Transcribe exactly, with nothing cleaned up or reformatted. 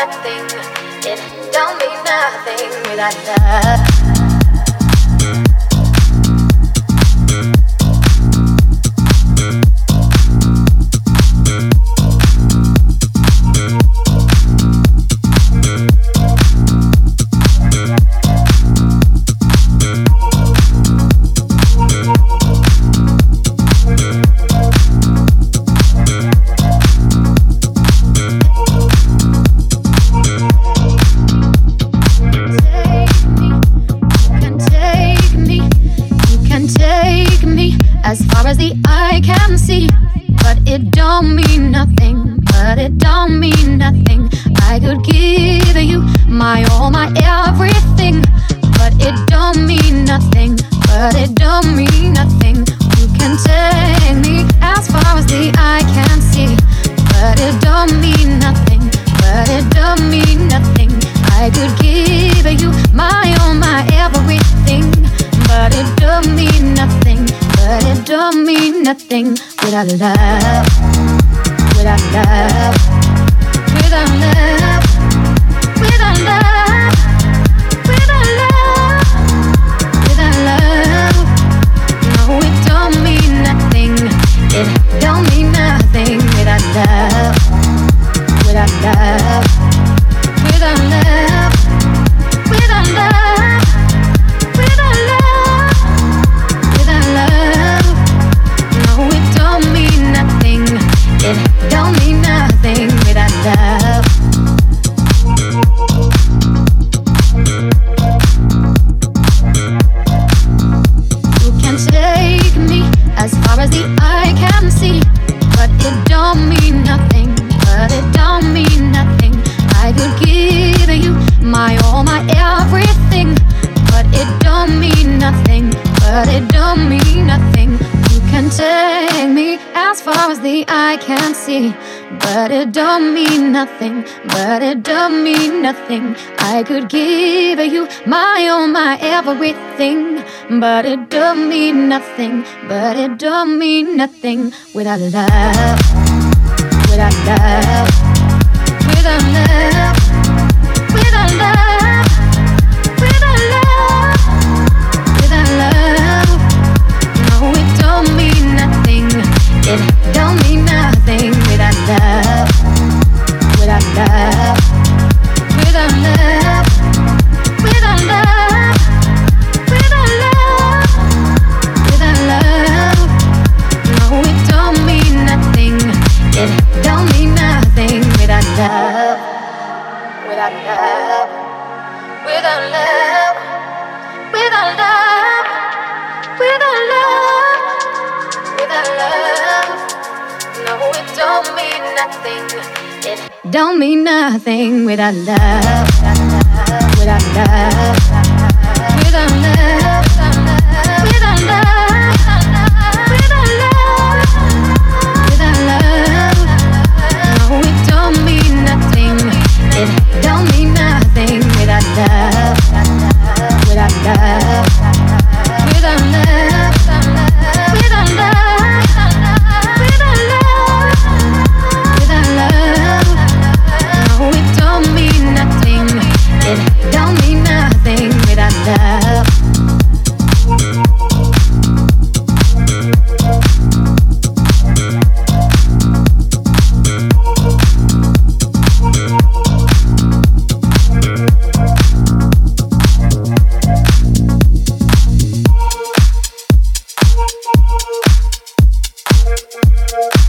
nothing. It don't mean nothing without love. As far as the eye can see, but it don't mean nothing, but it don't mean nothing. I could give you my all, my everything, but it don't mean nothing, but it don't mean nothing. You can take me as far as the eye can see, but it don't mean nothing, but it don't mean nothing. I could give you my all, my everything, but it don't mean nothing. But it don't mean nothing without love, without love, without love, without love, without love, without love. No, it don't mean nothing. It don't mean nothing without love, without love, without love, without love, without love, without love. No, it don't mean nothing. It don't mean nothing without love. You can take me as far as the eye can see, but it don't mean nothing, but it don't mean nothing. I could give you my all, my everything, but it don't mean nothing, but it don't mean nothing. You can take me as far as the eye can see, but it don't mean nothing, but it don't mean nothing. I could give you my all, my everything, but it don't mean nothing, but it don't mean nothing without love, without love, without love, without love, without love, without love. No, it don't mean nothing. It don't mean nothing without love, without love, without love, without love, without love, without love. No, it don't mean nothing. It don't mean nothing without love, without love, without love, without love, without love, without love. No, it don't mean nothing. It don't mean nothing without love, without love, without love, without love, without love, without love. No, it don't mean nothing. It don't mean nothing without love, without love, without love, without love, without love, without love. No, it don't mean nothing. It don't mean nothing without love. We'll be right back.